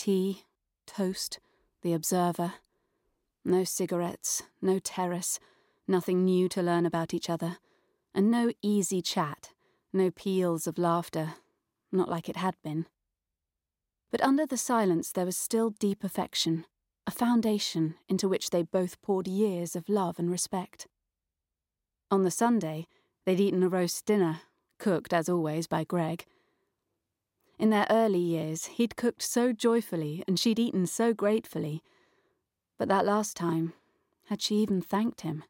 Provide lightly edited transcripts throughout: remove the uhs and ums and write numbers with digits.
Tea, toast, the Observer. No cigarettes, no terrace, nothing new to learn about each other, and no easy chat, no peals of laughter, not like it had been. But under the silence there was still deep affection, a foundation into which they both poured years of love and respect. On the Sunday, they'd eaten a roast dinner, cooked, as always, by Greg. In their early years, he'd cooked so joyfully and she'd eaten so gratefully. But that last time, had she even thanked him?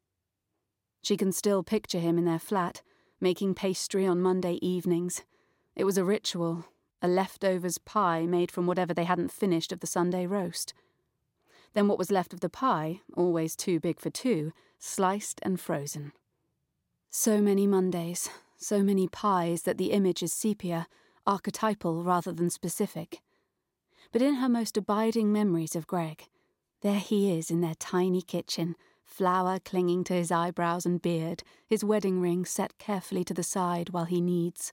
She can still picture him in their flat, making pastry on Monday evenings. It was a ritual, a leftovers pie made from whatever they hadn't finished of the Sunday roast. Then what was left of the pie, always too big for two, sliced and frozen. So many Mondays, so many pies that the image is sepia, archetypal rather than specific. But in her most abiding memories of Greg, there he is in their tiny kitchen, flour clinging to his eyebrows and beard, his wedding ring set carefully to the side while he kneads.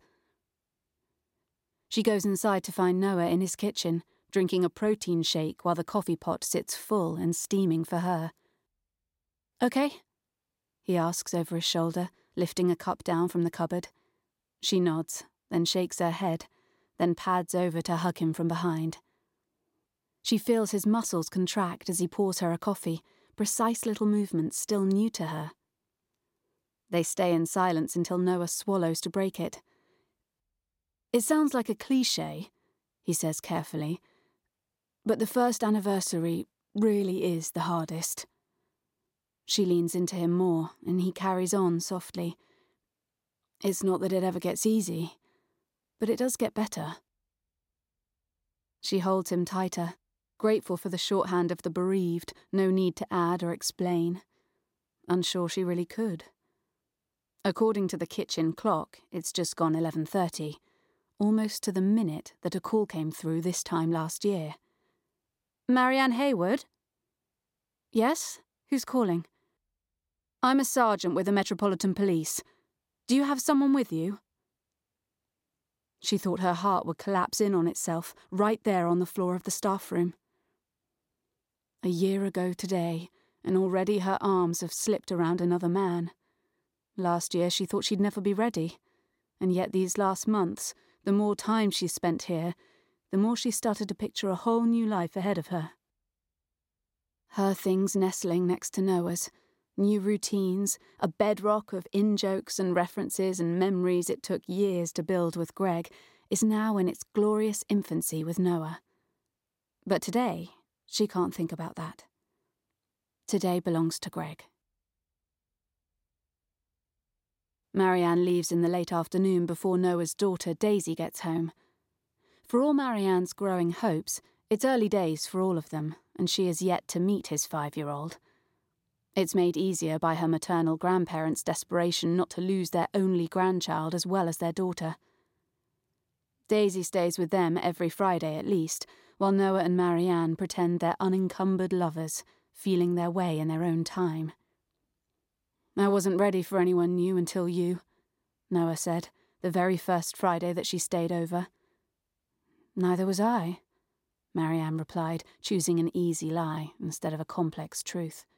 She goes inside to find Noah in his kitchen, drinking a protein shake while the coffee pot sits full and steaming for her. "Okay?" he asks over his shoulder, lifting a cup down from the cupboard. She nods, then shakes her head, then pads over to hug him from behind. She feels his muscles contract as he pours her a coffee, precise little movements still new to her. They stay in silence until Noah swallows to break it. "It sounds like a cliché," he says carefully, "but the first anniversary really is the hardest." She leans into him more, and he carries on softly. "It's not that it ever gets easy, but it does get better." She holds him tighter, grateful for the shorthand of the bereaved, no need to add or explain. Unsure she really could. According to the kitchen clock, it's just gone 11:30, almost to the minute that a call came through this time last year. "Marianne Hayward?" "Yes? Who's calling?" "I'm a sergeant with the Metropolitan Police. Do you have someone with you?" She thought her heart would collapse in on itself, right there on the floor of the staff room. A year ago today, and already her arms have slipped around another man. Last year she thought she'd never be ready, and yet these last months, the more time she spent here, the more she started to picture a whole new life ahead of her. Her things nestling next to Noah's, new routines, a bedrock of in-jokes and references and memories it took years to build with Greg, is now in its glorious infancy with Noah. But today, she can't think about that. Today belongs to Greg. Marianne leaves in the late afternoon before Noah's daughter Daisy gets home. For all Marianne's growing hopes, it's early days for all of them, and she is yet to meet his 5-year-old. It's made easier by her maternal grandparents' desperation not to lose their only grandchild as well as their daughter. Daisy stays with them every Friday at least, while Noah and Marianne pretend they're unencumbered lovers, feeling their way in their own time. "I wasn't ready for anyone new until you," Noah said, the very first Friday that she stayed over. "Neither was I," Marianne replied, choosing an easy lie instead of a complex truth.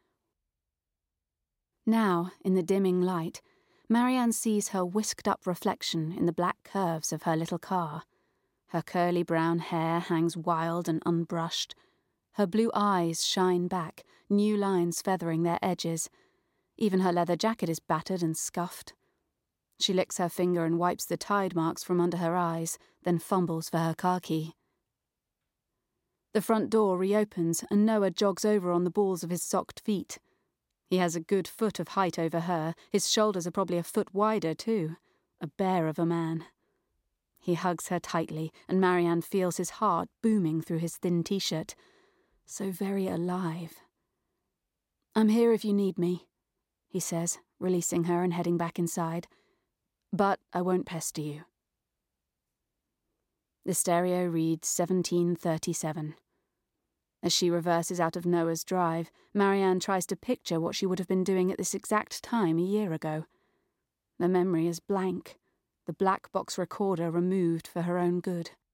Now, in the dimming light, Marianne sees her whisked-up reflection in the black curves of her little car. Her curly brown hair hangs wild and unbrushed. Her blue eyes shine back, new lines feathering their edges. Even her leather jacket is battered and scuffed. She licks her finger and wipes the tide marks from under her eyes, then fumbles for her car key. The front door reopens and Noah jogs over on the balls of his socked feet. He has a good foot of height over her, his shoulders are probably a foot wider too. A bear of a man. He hugs her tightly, and Marianne feels his heart booming through his thin t-shirt. So very alive. "I'm here if you need me," he says, releasing her and heading back inside. "But I won't pester you." The stereo reads 17:37. As she reverses out of Noah's drive, Marianne tries to picture what she would have been doing at this exact time a year ago. The memory is blank, the black box recorder removed for her own good.